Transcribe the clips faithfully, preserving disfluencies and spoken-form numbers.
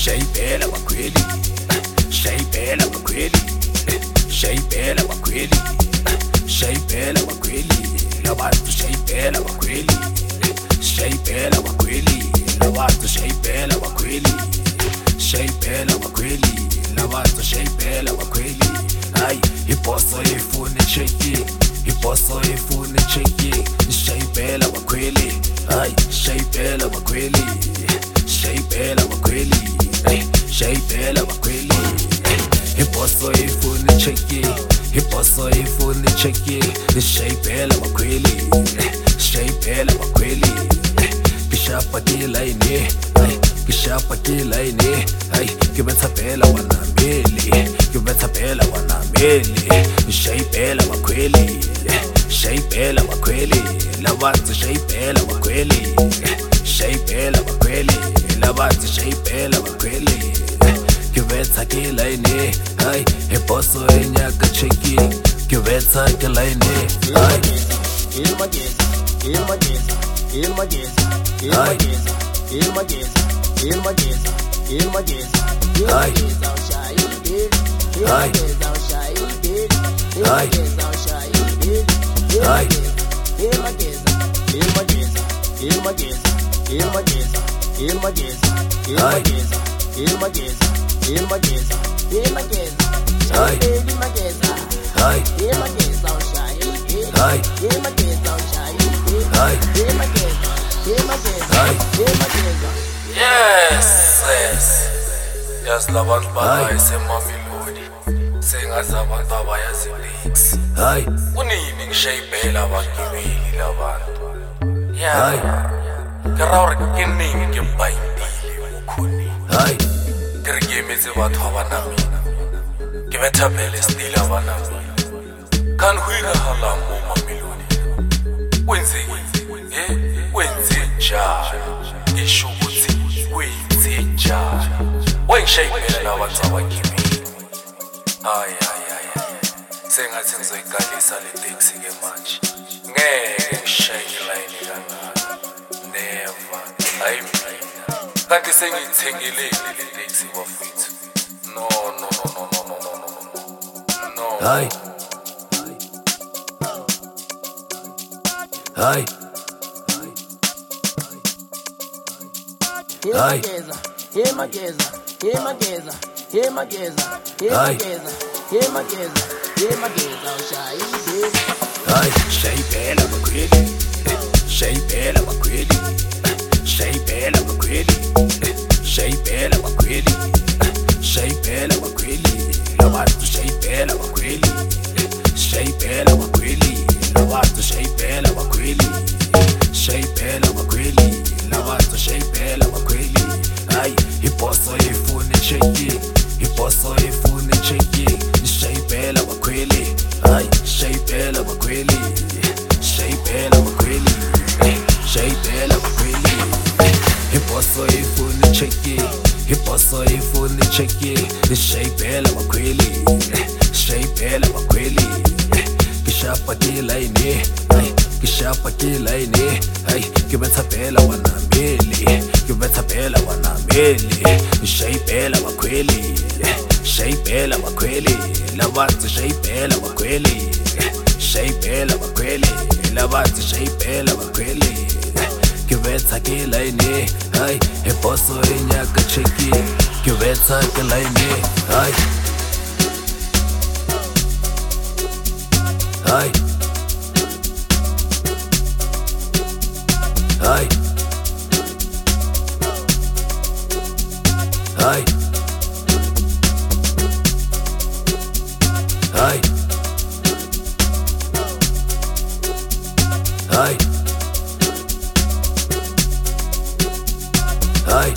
Shayibela bakweli, shayibela bakweli, shayibela bakweli, shayibela bakweli, labantu shayibela bakweli, shayibela bakweli, labantu shayibela bakweli, shayibela bakweli, labantu shayibela bakweli. Ay, iboso ifuna checking, iboso ifuna checking, shayibela bakweli, ay, shayibela bakweli, shayibela bakweli, ay, shayibela bakweli. Iboso ifuna checking, iboso ifuna checking, shayibela bakweli, shayibela bakweli. Kishapa kilaini, ay, kishapa kilaini, ay, kibetha phela wanameli, kibetha phela wanameli. Shayibela bakweli, shayibela bakweli, labantu shayibela bakweli, shayibela bakweli, labantu shayibela bakweli. Kibetha kilaini, ay, iboso inyaka checking, kibetha kilaini, ay. Ilmageza, ilmageza, ilmageza, ilmageza, ilmageza, ilmageza, ilmageza, ilmageza, ushayidi, ilmageza, ushayidi, ilmageza, ushayidi, ilmageza, ilmageza, ilmageza, ilmageza, ilmageza, ilmageza, ilmageza, ilmageza, ilmageza, ushayidi, ilmageza, ilmageza, ushayidi, ilmageza, ushayidi, ilmageza, ilmageza, ilmageza. Yes, yes. Yes, labantu bayise Mamelodi. Sengazi abantu abayazi lyrics. Hayi, kunini ngishayibela abagibeli labantu. Yeah. Karaure kiningi ngembayibili ukhuni. Hayi, kirigimetse batho abanamina. Kibetha phela still abanamina. Kan huira halamo Mamelodi. Wenzeni? Eh, wenzeni njani? Ngisho ukuthi wenzeni njani? Wengishayibela labantu abagibeli. Hayi hayi hayi. Sengathi ngizoyigalisa le taxi ke manje. Ngeke ngishaye line kanaka. Never. Hayi mina. Kanti sengiyithengele le taxi bafethu. No no no no no no no no. No. Hayi. Hayi. Ilmageza, ilmageza, ilmageza, ilmageza, ilmageza, ilmageza, ilmageza, ushayidi. Ay, shayibela bakweli, shayibela bakweli, shayibela bakweli, shayibela bakweli, shayibela bakweli, labantu shayibela bakweli, shayibela bakweli, labantu shayibela bakweli, shayibela bakweli, labantu shayibela bakweli. Ay, iboso ifuna checking, iboso ifuna checking, shayibela bakweli, ay, shayibela bakweli, shayibela bakweli, shayibela bakweli. Iboso ifuna checking, iboso ifuna checking, shayibela bakweli, shayibela bakweli. Kishapa kilaini, ay, kishapa kilaini, ay, kibetha phela wanameli, kibetha phela wanameli. Shayibela bakweli, shayibela bakweli, labantu shayibela bakweli, shayibela bakweli, labantu shayibela bakweli. Kibetha kilaini, ay, iboso inyaka checking, kibetha kilaini, ay. Ay. Ay. Ay. Ay. Ay. Ay.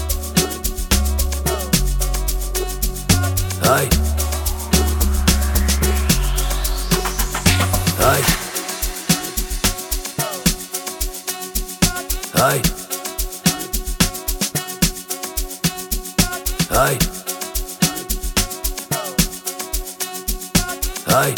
Ay. Ay. Ay. Ay. Ay.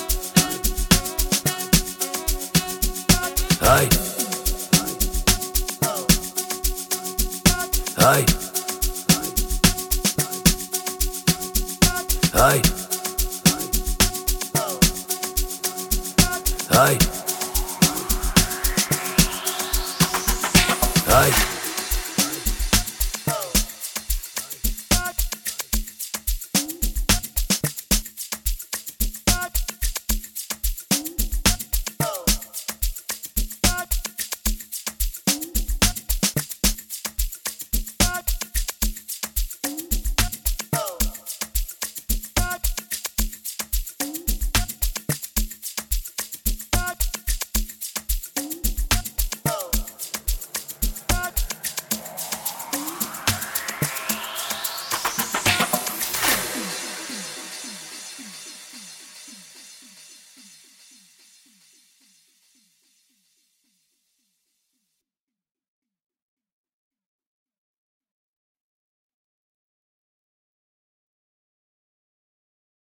Ay. Ay. Ai. Ai.